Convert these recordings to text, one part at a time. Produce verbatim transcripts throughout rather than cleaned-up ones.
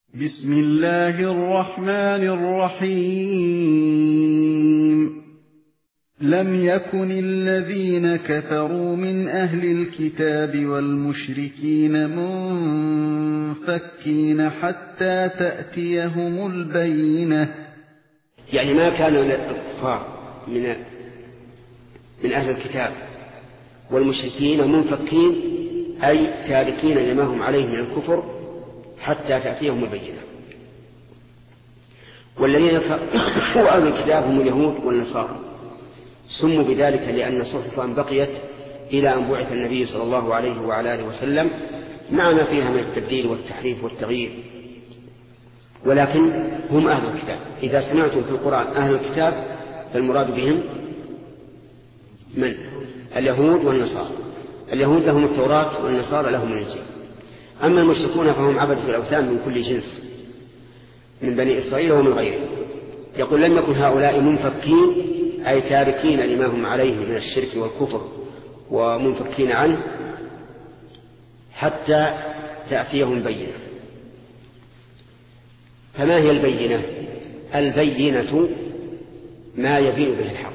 بسم الله الرحمن الرحيم لم يكن الذين كفروا من أهل الكتاب والمشركين منفكين حتى تأتيهم البينة. يعني ما كان الكفار من من أهل الكتاب والمشركين منفكين أي تاركين لما هم عليه من الكفر حتى تأتيهم البينة. والذين كفروا أهل الكتاب هم اليهود والنصارى، سموا بذلك لأن صحفهم بقيت إلى أن بعث النبي صلى الله عليه وعلى آله وسلم مع ما فيها من التبديل والتحريف والتغيير، ولكن هم أهل الكتاب. إذا سمعتم في القرآن أهل الكتاب فالمراد بهم من؟ اليهود والنصارى. اليهود لهم التوراة والنصارى لهم الإنجيل. أما المشركون فهم عبدة الأوثان من كل جنس من بني إسرائيل ومن غيرهم. يقول لم يكن هؤلاء منفكين أي تاركين لما هم عليه من الشرك والكفر ومنفكين عنه حتى تأتيهم البينة. فما هي البينة؟ البينة ما يبين به الحق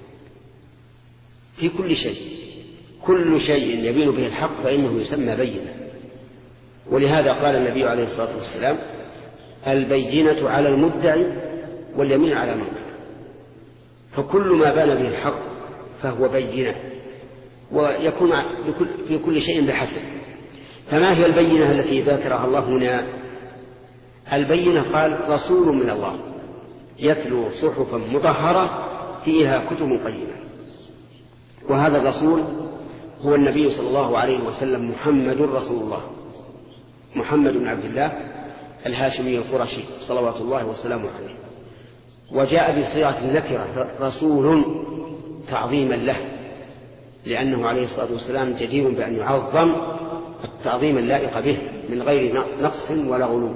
في كل شيء، كل شيء يبين به الحق فإنه يسمى بينة. ولهذا قال النبي عليه الصلاة والسلام البينة على المدعي واليمين على المنكر. فكل ما بان به الحق فهو بينة، ويكون في كل شيء بحسب. فما هي البينة التي ذكرها الله هنا؟ البينة قال رسول من الله يتلو صحفا مطهرة فيها كتب قيمة. وهذا الرسول هو النبي صلى الله عليه وسلم محمد رسول الله، محمد بن عبد الله الهاشمي القرشي صلوات الله وسلامه عليه. وجاء بصيغة النكرة رسول تعظيما له، لأنه عليه الصلاة والسلام جدير بأن يعظم التعظيم اللائق به من غير نقص ولا غلو.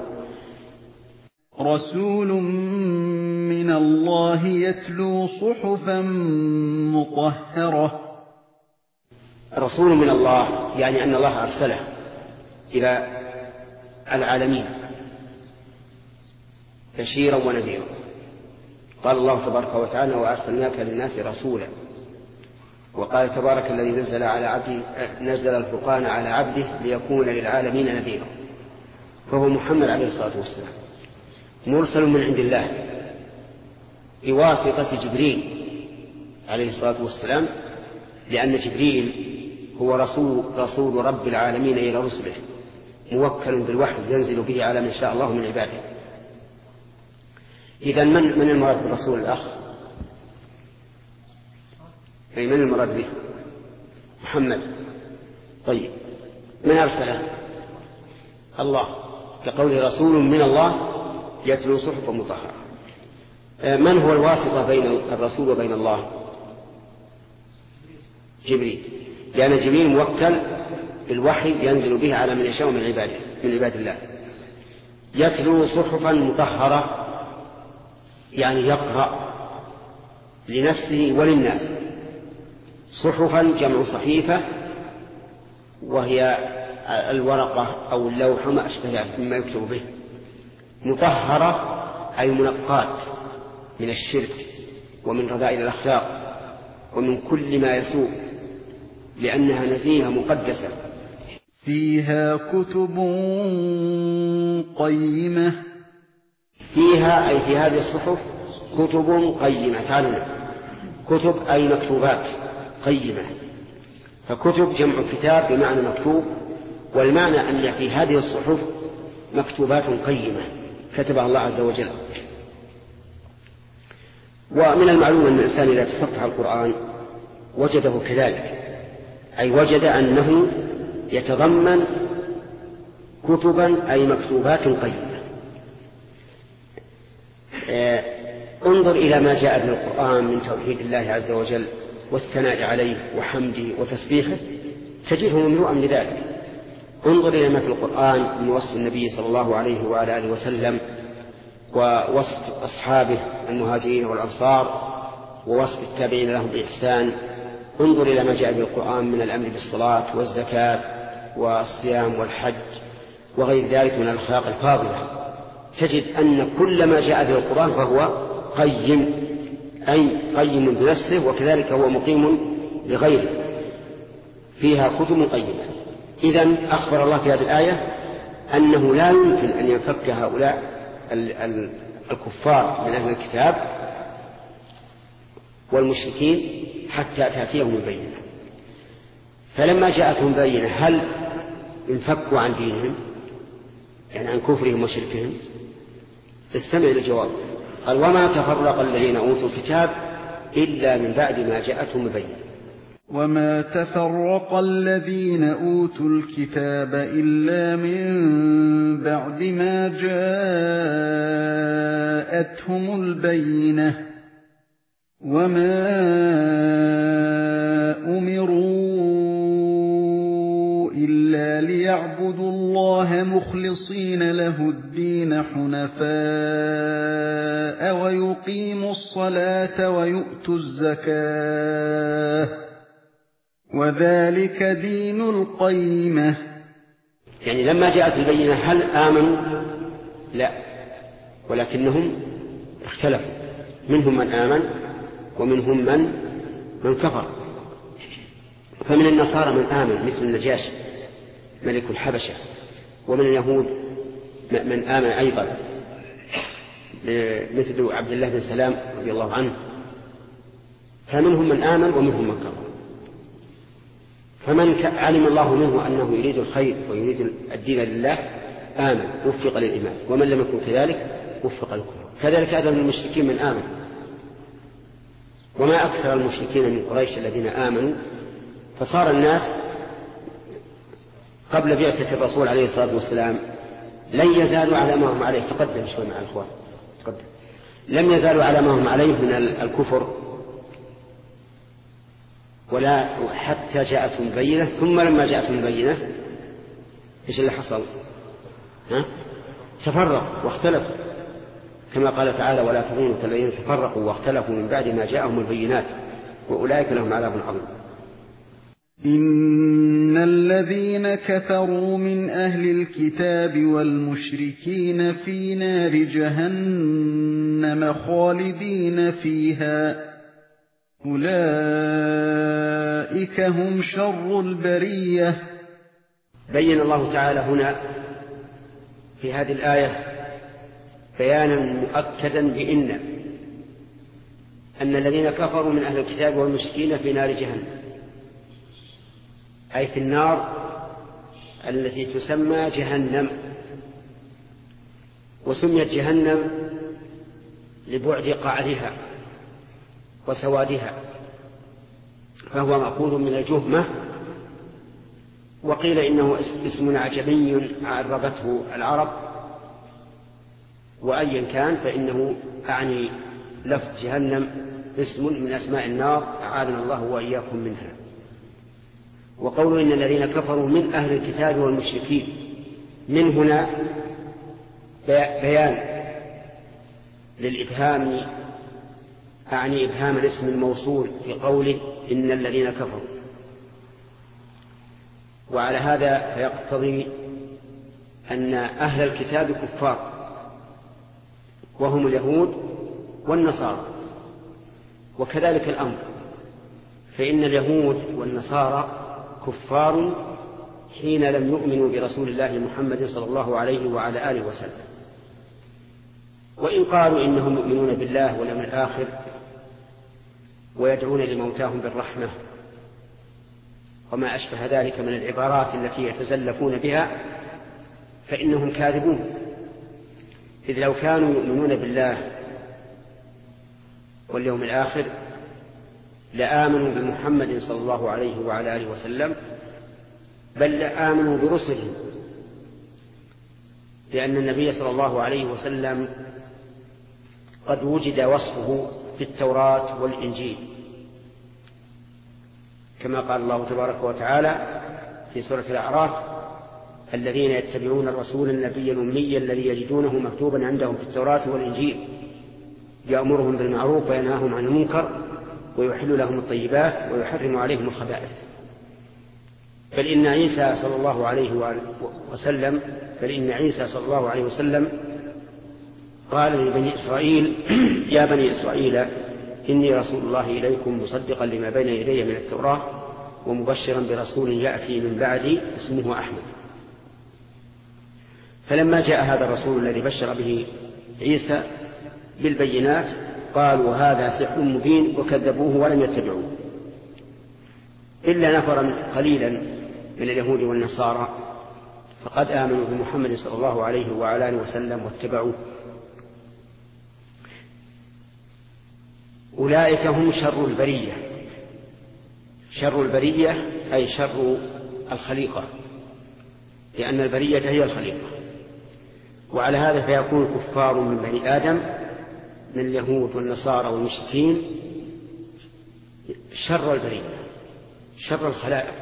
رسول من الله يتلو صحفا مطهرة. رسول من الله يعني أن الله أرسله إلى العالمين بشيرا ونذيرا. قال الله تبارك وتعالى وأرسلناك للناس رسولا. وقال تبارك الذي نزل على عبده نزل الفرقان على عبده ليكون للعالمين نذيرا. فهو محمد عليه الصلاة والسلام مرسل من عند الله بواسطة جبريل عليه الصلاة والسلام، لأن جبريل هو رسول, رسول رب العالمين إلى رسله، موكل بالوحي ينزل به على من شاء الله من عباده. إذن من, من المراد بالرسول الأخ؟ أي من المراد به؟ محمد. طيب من أرسله؟ الله، كقوله رسول من الله يتلو صحفا مطهرة. من هو الواسطة بين الرسول وبين الله؟ جبريل، لأن يعني جبريل موكل بالوحي ينزل به على من يشاء من عباده من عباد الله. يتلو صحفا مطهرة يعني يقرأ لنفسه وللناس. صحفا جمع صحيفة، وهي الورقة أو اللوح ما أشبه مما يكتب به. مطهرة أي منقات من الشرك ومن رذائل الأخلاق ومن كل ما يسوء، لأنها نزيهة مقدسة. فيها كتب قيمة. فيها أي في هذه الصحف كتب قيمة. تعالوا، كتب أي مكتوبات قيمة. فكتب جمع كتاب بمعنى مكتوب، والمعنى أن في هذه الصحف مكتوبات قيمة كتبها الله عز وجل. ومن المعلوم أن الإنسان إذا تصفح القرآن وجده كذلك، أي وجد أنه يتضمن كتبا أي مكتوبات قيمة. انظر إلى ما جاء في القرآن من توحيد الله عز وجل والثناء عليه وحمده وتسبيحه، تجده مملوءا لذلك. انظر إلى ما في القرآن من وصف النبي صلى الله عليه وعلى آله وسلم ووصف أصحابه المهاجرين والأنصار ووصف التابعين لهم بإحسان. انظر إلى ما جاء في القرآن من الأمر بالصلاة والزكاة والصيام والحج وغير ذلك من الأخلاق الفاضلة. تجد أن كل ما جاء في القرآن فهو قيم، أي قيم بنفسه، وكذلك هو مقيم لغيره، فيها كتب قيمة. إذن أخبر الله في هذه الآية أنه لا يمكن أن ينفك هؤلاء الكفار من أهل الكتاب والمشركين حتى تأتيهم البينة. فلما جاءتهم بينة هل انفكوا عن دينهم، يعني عن كفرهم وشركهم؟ استمع للجواب. قال: وما تفرق الذين أوتوا الكتاب إلا من بعد ما جاءتهم البينة. وما تفرق الذين أوتوا الكتاب إلا من بعد ما جاءتهم البينة وما أمروا إلا ليعبدوا الله مخلصين له الدين حنفاء ويقيموا الصلاة ويؤتوا الزكاة وذلك دين القيمة. يعني لما جاءت البينة هل آمنوا؟ لا، ولكنهم اختلفوا، منهم من آمن ومنهم من من كفر. فمن النصارى من آمن مثل النجاشي ملك الحبشة، ومن اليهود من آمن أيضا مثل عبد الله بن سلام رضي الله عنه. فمنهم من آمن ومنهم من كفر. فمن علم الله منه أنه يريد الخير ويريد الدين لله آمن وفق للإيمان، ومن لم يكن كذلك وفق للكفر. كذلك أيضا من المشركين من آمن. وما أكثر المشركين من قريش الذين آمنوا، فصار الناس قبل بعثة الرسول عليه الصلاة والسلام لن يزالوا على ما هم عليه. تقدم شوي مع الأخوان، تقدم. لم يزالوا على ما هم عليه من الكفر، ولا حتى جاءتهم البينة. ثم لما جاءتهم البينة إيش اللي حصل؟ ها؟ تفرق واختلفوا، كما قال تعالى: ولا تكونوا كالذين تفرقوا واختلفوا من بعد ما جاءهم البينات وأولئك لهم عذاب عظيم. إن الذين كفروا من أهل الكتاب والمشركين في نار جهنم خالدين فيها أولئك هم شر البرية. بين الله تعالى هنا في هذه الآية بيانا مؤكدا بإن أن الذين كفروا من أهل الكتاب والمشركين في نار جهنم، أي في النار التي تسمى جهنم. وسميت جهنم لبعد قعرها وسوادها، فهو مأخوذ من الجهمة. وقيل إنه اسم أعجمي عربته العرب، وأيا كان فإنه أعني لفظ جهنم اسم من أسماء النار، أعاذنا الله وإياكم منها. وقولوا إن الذين كفروا من أهل الكتاب والمشركين، من هنا بيان للإبهام، أعني إبهام الاسم الموصول في قوله إن الذين كفروا. وعلى هذا فيقتضي أن أهل الكتاب كفار، وهم اليهود والنصارى. وكذلك الأمر، فإن اليهود والنصارى كفار حين لم يؤمنوا برسول الله محمد صلى الله عليه وعلى آله وسلم. وإن قالوا إنهم يؤمنون بالله واليوم الآخر ويدعون لموتاهم بالرحمة وما أشبه ذلك من العبارات التي يتزلفون بها، فإنهم كاذبون. إذ لو كانوا يؤمنون بالله واليوم الآخر لآمنوا بمحمد صلى الله عليه وعلى آله وسلم، بل لآمنوا برسله، لأن النبي صلى الله عليه وسلم قد وجد وصفه في التوراة والإنجيل، كما قال الله تبارك وتعالى في سورة الأعراف: الذين يتبعون الرسول النبي الأمي الذي يجدونه مكتوبا عندهم في التوراة والإنجيل يأمرهم بالمعروف وينهاهم عن المنكر ويحل لهم الطيبات ويحرم عليهم الخبائث. بل إن عيسى صلى الله عليه وسلم بل إن عيسى صلى الله عليه وسلم قال لبني إسرائيل يا بني إسرائيل إني رسول الله إليكم مصدقا لما بين يدي من التوراة ومبشرا برسول يأتي من بعدي اسمه أحمد. فلما جاء هذا الرسول الذي بشر به عيسى بالبينات قالوا هذا سحر مبين وكذبوه ولم يتبعوه إلا نفرا قليلا من اليهود والنصارى فقد آمنوا بمحمد صلى الله عليه وعلى آله وسلم واتبعوه. أولئك هم شر البرية. شر البرية أي شر الخليقة، لأن البرية هي الخليقة. وعلى هذا فيكون كفار من بني آدم من اليهود والنصارى والمشركين شر البرية، شر الخلائق.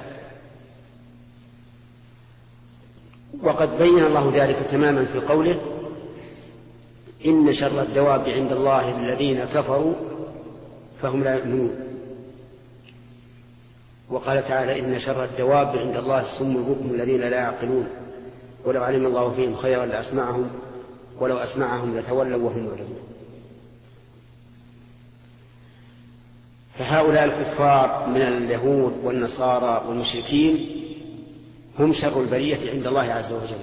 وقد بين الله ذلك تماما في قوله إن شر الدواب عند الله الذين كفروا فهم لا يؤمنون. وقال تعالى إن شر الدواب عند الله السم البكم الذين لا يعقلون ولو علم الله فيهم خيرا لأسمعهم ولو أسمعهم لتولوا وهم معرضون. فهؤلاء الكفار من اليهود والنصارى والمشركين هم شر البرية عند الله عز وجل.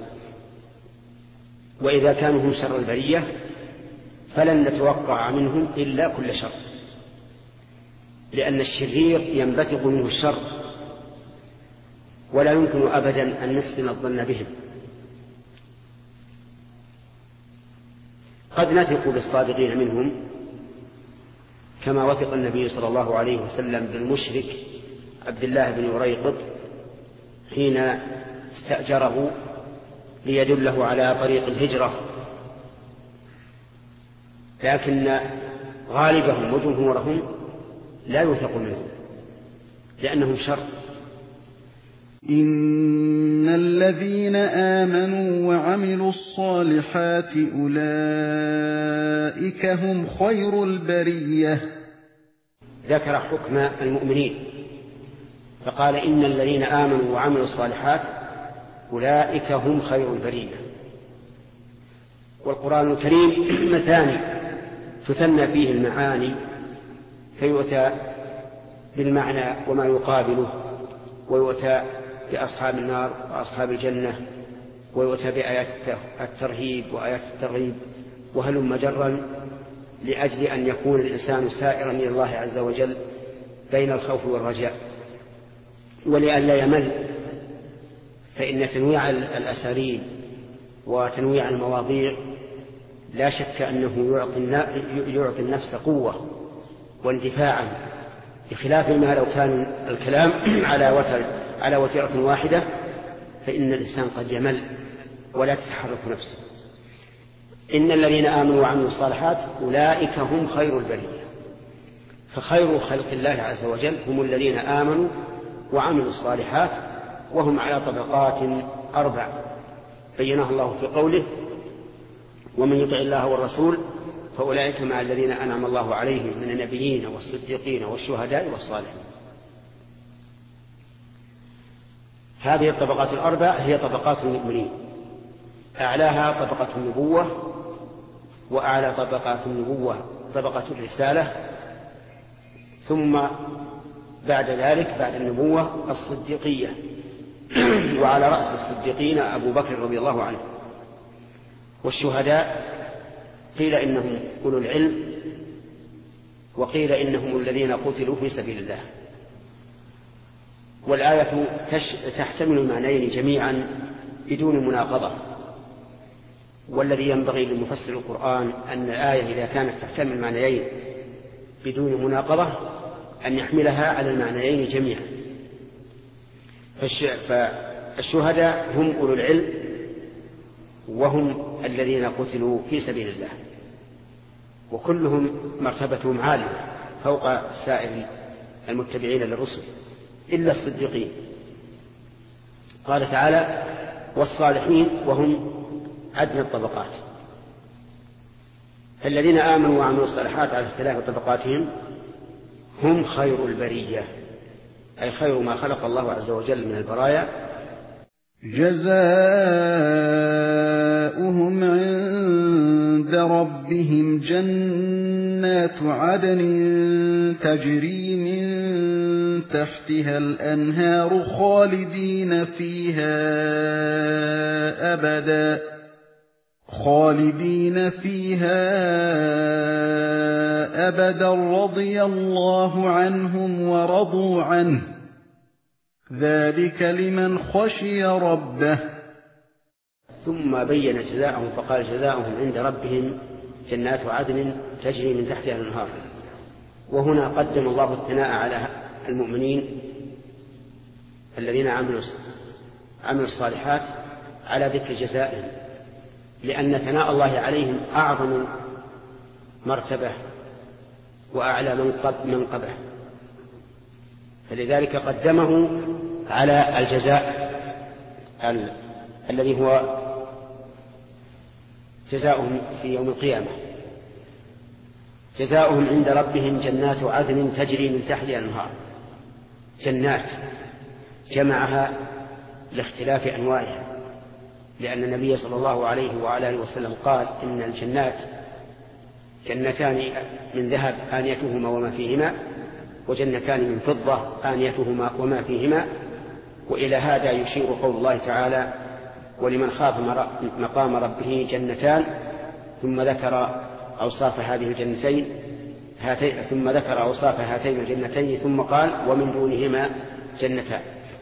وإذا كانوا هم شر البرية فلن نتوقع منهم إلا كل شر، لأن الشرير ينبثق منه الشر ولا يمكن أبدا أن نحسن الظن بهم. قد نثق بالصادقين منهم كما وثق النبي صلى الله عليه وسلم بالمشرك عبد الله بن أريقط حين استأجره ليدله على طريق الهجرة، لكن غالبهم وجمهورهم لا يوثق منهم لأنهم شر. إن الذين آمنوا وعملوا الصالحات أولئك هم خير البرية. ذكر حكم المؤمنين فقال إن الذين آمنوا وعملوا الصالحات أولئك هم خير البرية. والقرآن الكريم مثاني تثنى فيه المعاني فيؤتى بالمعنى وما يقابله، ويؤتى بأصحاب النار وأصحاب الجنة، ويؤتى بآيات الترهيب وآيات الترغيب وهلم مجرا، لأجل أن يكون الإنسان سائرا إلى الله عز وجل بين الخوف والرجاء ولئلا يمل. فإن تنويع الأساليب وتنويع المواضيع لا شك أنه يعطي النفس قوة واندفاعا، بخلاف ما لو كان الكلام على وتر على وتيرة واحدة فإن الإنسان قد يمل ولا تتحرك نفسه. إن الذين آمنوا وعملوا الصالحات أولئك هم خير البرية. فخير خلق الله عز وجل هم الذين آمنوا وعملوا الصالحات، وهم على طبقات أربع بينها الله في قوله ومن يطع الله والرسول فأولئك مع الذين أنعم الله عليهم من النبيين والصديقين والشهداء والصالحين. هذه الطبقات الأربع هي طبقات المؤمنين، أعلاها طبقة النبوة، وأعلى طبقات النبوة طبقة الرسالة، ثم بعد ذلك بعد النبوة الصديقية، وعلى رأس الصديقين أبو بكر رضي الله عنه. والشهداء قيل إنهم أولو العلم، وقيل إنهم الذين قتلوا في سبيل الله. والآية تحتمل المعنيين جميعا بدون مناقضة. والذي ينبغي لمفسر القرآن أن الآية إذا كانت تحتمل المعنيين بدون مناقضة أن يحملها على المعنيين جميعا. فالشهداء هم أولو العلم وهم الذين قتلوا في سبيل الله، وكلهم مرتبتهم عالية فوق سائر المتبعين للرسل إلا الصديقين. قال تعالى والصالحين وهم أدنى الطبقات. فالذين آمنوا وعملوا الصالحات على اختلاف طبقاتهم هم خير البرية، أي خير ما خلق الله عز وجل من البرايا. جزاؤهم عند ربهم جنات عدن تجري من تحتها الأنهار خالدين فيها أبدا خالدين فيها أبدا رضي الله عنهم ورضوا عنه ذلك لمن خشي ربه. ثم بين جزاءهم فقال جزاؤهم عند ربهم جنات عدن تجري من تحتها الأنهار. وهنا قدم الله الثناء على المؤمنين الذين عملوا عملوا الصالحات على ذكر جزائهم، لأن ثناء الله عليهم أعظم مرتبة وأعلى منقبة، فلذلك قدمه على الجزاء ال... الذي هو جزاؤهم في يوم القيامة. جزاؤهم عند ربهم جنات عدن تجري من تحتها الأنهار. جنات جمعها لاختلاف أنواعها، لأن النبي صلى الله عليه وعلى آله وسلم قال إن الجنات جنتان من ذهب آنيتهما وما فيهما، وجنتان من فضة آنيتهما وما فيهما. وإلى هذا يشير قول الله تعالى ولمن خاف مقام ربه جنتان، ثم ذكر أوصاف هذه الجنتين ثم ذكر أوصاف هاتين الجنتين ثم قال ومن دونهما جنتان.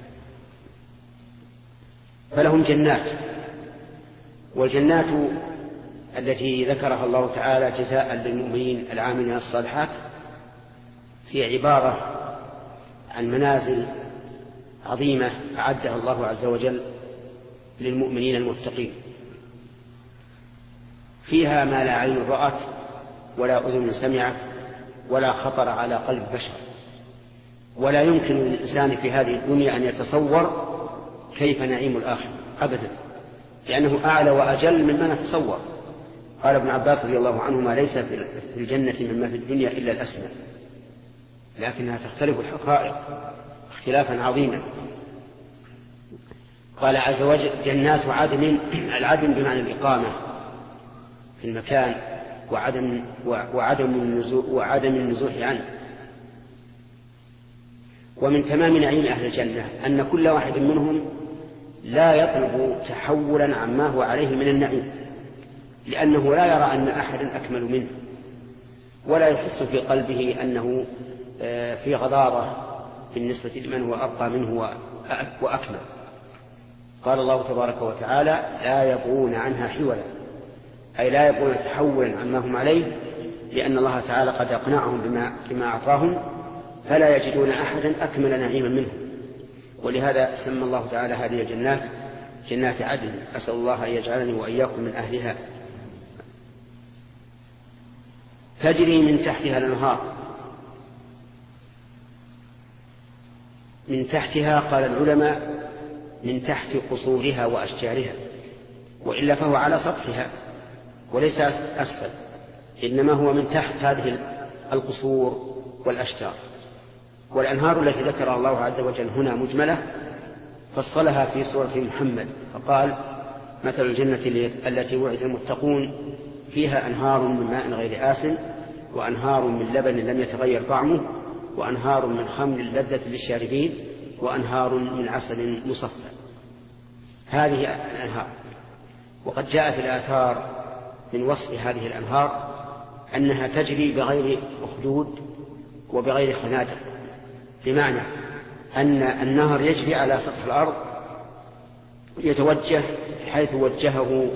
فلهم جنات، والجنات التي ذكرها الله تعالى جزاء للمؤمنين العاملين الصالحات هي عبارة عن منازل عظيمة أعدها الله عز وجل للمؤمنين المتقين، فيها ما لا عين رأت ولا أذن سمعت ولا خطر على قلب بشر، ولا يمكن للإنسان في هذه الدنيا أن يتصور كيف نعيم الآخرة أبدا، لأنه أعلى وأجل مما نتصور. قال ابن عباس رضي الله عنهما ليس في الجنة مما في الدنيا إلا الأسماء، لكنها تختلف الحقائق اختلافا عظيما. قال عز وجل جنات عدن، العدن بمعنى الإقامة في المكان وعدم وعدم النزوح وعدم النزوح عنه. ومن تمام نعيم أهل الجنة أن كل واحد منهم لا يطلب تحولا عما هو عليه من النعيم، لأنه لا يرى أن أحدا أكمل منه، ولا يحس في قلبه أنه في غضارة بالنسبة لمن هو أبقى منه وأكمل. قال الله تبارك وتعالى لا يبغون عنها حولا، أي لا يبغون تحولا عما هم عليه، لأن الله تعالى قد أقنعهم بما, بما أعطاهم، فلا يجدون أحدا أكمل نعيما منهم. ولهذا سمى الله تعالى هذه الجنات جنات عدن. أسأل الله أن يجعلني وإياكم من أهلها. تجري من تحتها الأنهار. من تحتها قال العلماء من تحت قصورها وأشجارها، وإلا فهو على سطحها وليس أسفل، إنما هو من تحت هذه القصور والأشجار. والأنهار التي ذكر الله عز وجل هنا مجملة، فصلها في سورة محمد فقال مثل الجنة التي وعد المتقون فيها أنهار من ماء غير آسن وأنهار من لبن لم يتغير طعمه وأنهار من خمر لذة للشاربين وأنهار من عسل مصفى. هذه الأنهار. وقد جاء في الآثار من وصف هذه الأنهار أنها تجري بغير أخدود وبغير خنادق، بمعنى أن النهر يجري على سطح الأرض يتوجه حيث وجهه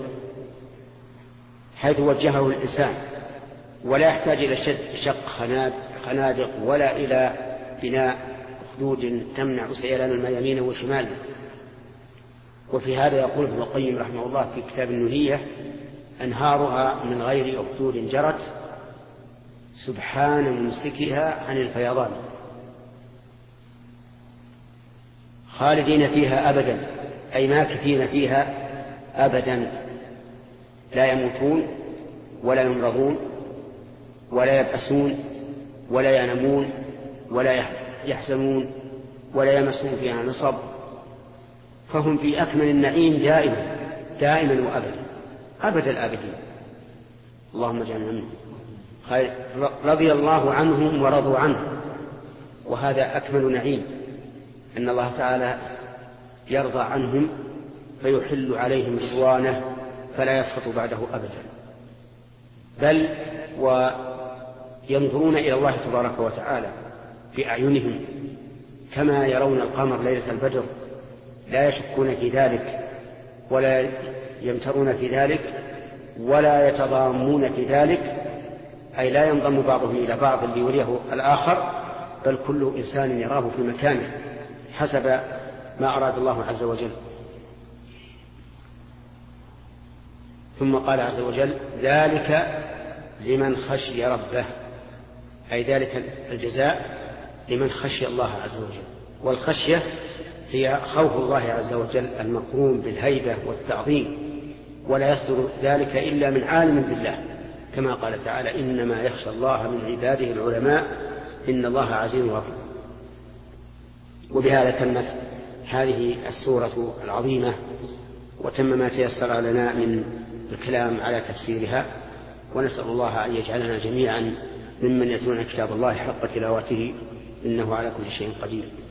حيث وجهه الإنسان، ولا يحتاج إلى شق خنادق ولا إلى بناء أخدود تمنع سيلان الماء يمينه وشماله. وفي هذا يقول ابن القيم رحمه الله في كتاب النونية أنهارها من غير أخدود جرت سبحان ممسكها عن الفيضان خالدين فيها أبدا، أي ماكثين فيها أبدا، لا يموتون ولا يمرضون ولا يبأسون ولا ينامون ولا يحزنون ولا يمسون فيها نصب، فهم في أكمل النعيم دائما دائما وأبدا أبد الآبدين. اللهم اجعلنا منهم. رضي الله عنهم ورضوا عنه، وهذا أكمل نعيم، أن الله تعالى يرضى عنهم فيحل عليهم رضوانه فلا يسقط بعده أبدا، بل وينظرون إلى الله تبارك وتعالى بأعينهم كما يرون القمر ليلة البدر، لا يشكون في ذلك ولا يمترون في ذلك ولا يتضامون في ذلك، أي لا ينضم بعضهم إلى بعض ليريه الآخر، بل كل إنسان يراه في مكانه حسب ما أراد الله عز وجل. ثم قال عز وجل: ذلك لمن خشي ربه، أي ذلك الجزاء لمن خشي الله عز وجل. والخشية هي خوف الله عز وجل المقرون بالهيبة والتعظيم، ولا يصدر ذلك إلا من عالم بالله، كما قال تعالى: إنما يخشى الله من عباده العلماء إن الله عزيز غفور. وبهذا تمت هذه السورة العظيمة، وتم ما تيسر لنا من الكلام على تفسيرها، ونسأل الله أن يجعلنا جميعا ممن يتلون كتاب الله حق تلاوته إنه على كل شيء قدير.